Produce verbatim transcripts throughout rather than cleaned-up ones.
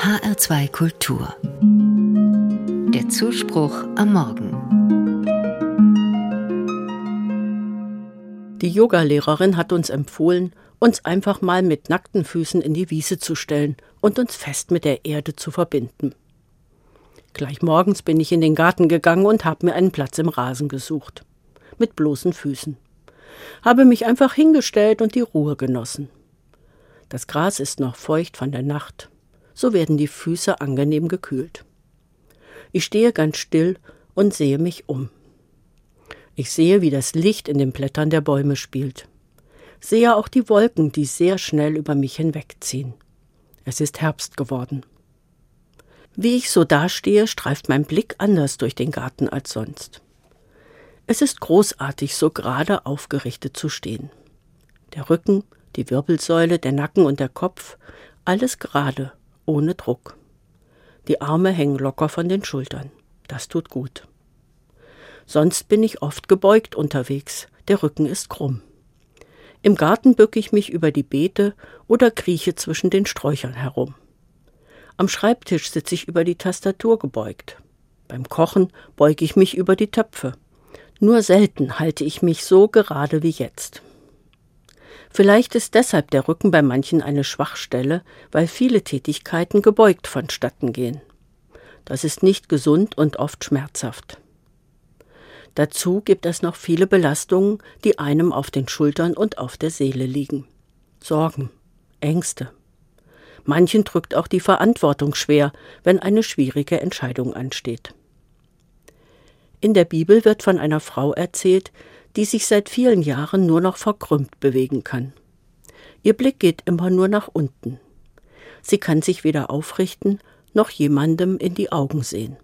H R zwei Kultur. Der Zuspruch am Morgen. Die Yogalehrerin hat uns empfohlen, uns einfach mal mit nackten Füßen in die Wiese zu stellen und uns fest mit der Erde zu verbinden. Gleich morgens bin ich in den Garten gegangen und habe mir einen Platz im Rasen gesucht. Mit bloßen Füßen. Habe mich einfach hingestellt und die Ruhe genossen. Das Gras ist noch feucht von der Nacht. So werden die Füße angenehm gekühlt. Ich stehe ganz still und sehe mich um. Ich sehe, wie das Licht in den Blättern der Bäume spielt. Sehe auch die Wolken, die sehr schnell über mich hinwegziehen. Es ist Herbst geworden. Wie ich so dastehe, streift mein Blick anders durch den Garten als sonst. Es ist großartig, so gerade aufgerichtet zu stehen. Der Rücken, die Wirbelsäule, der Nacken und der Kopf, alles gerade, ohne Druck. Die Arme hängen locker von den Schultern. Das tut gut. Sonst bin ich oft gebeugt unterwegs. Der Rücken ist krumm. Im Garten bücke ich mich über die Beete oder krieche zwischen den Sträuchern herum. Am Schreibtisch sitze ich über die Tastatur gebeugt. Beim Kochen beuge ich mich über die Töpfe. Nur selten halte ich mich so gerade wie jetzt. Vielleicht ist deshalb der Rücken bei manchen eine Schwachstelle, weil viele Tätigkeiten gebeugt vonstatten gehen. Das ist nicht gesund und oft schmerzhaft. Dazu gibt es noch viele Belastungen, die einem auf den Schultern und auf der Seele liegen. Sorgen, Ängste. Manchen drückt auch die Verantwortung schwer, wenn eine schwierige Entscheidung ansteht. In der Bibel wird von einer Frau erzählt, die sich seit vielen Jahren nur noch verkrümmt bewegen kann. Ihr Blick geht immer nur nach unten. Sie kann sich weder aufrichten, noch jemandem in die Augen sehen.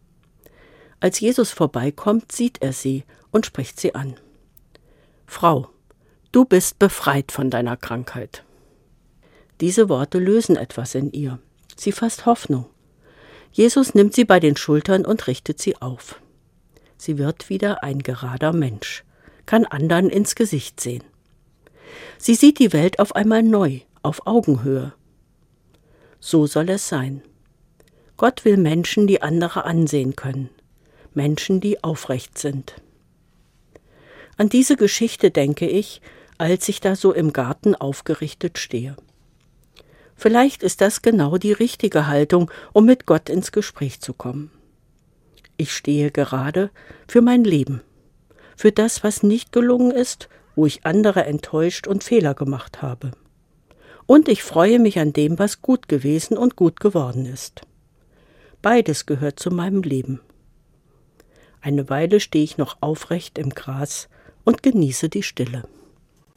Als Jesus vorbeikommt, sieht er sie und spricht sie an. »Frau, du bist befreit von deiner Krankheit.« Diese Worte lösen etwas in ihr. Sie fasst Hoffnung. Jesus nimmt sie bei den Schultern und richtet sie auf. Sie wird wieder ein gerader Mensch, kann anderen ins Gesicht sehen. Sie sieht die Welt auf einmal neu, auf Augenhöhe. So soll es sein. Gott will Menschen, die andere ansehen können. Menschen, die aufrecht sind. An diese Geschichte denke ich, als ich da so im Garten aufgerichtet stehe. Vielleicht ist das genau die richtige Haltung, um mit Gott ins Gespräch zu kommen. Ich stehe gerade für mein Leben, für das, was nicht gelungen ist, wo ich andere enttäuscht und Fehler gemacht habe. Und ich freue mich an dem, was gut gewesen und gut geworden ist. Beides gehört zu meinem Leben. Eine Weile stehe ich noch aufrecht im Gras und genieße die Stille.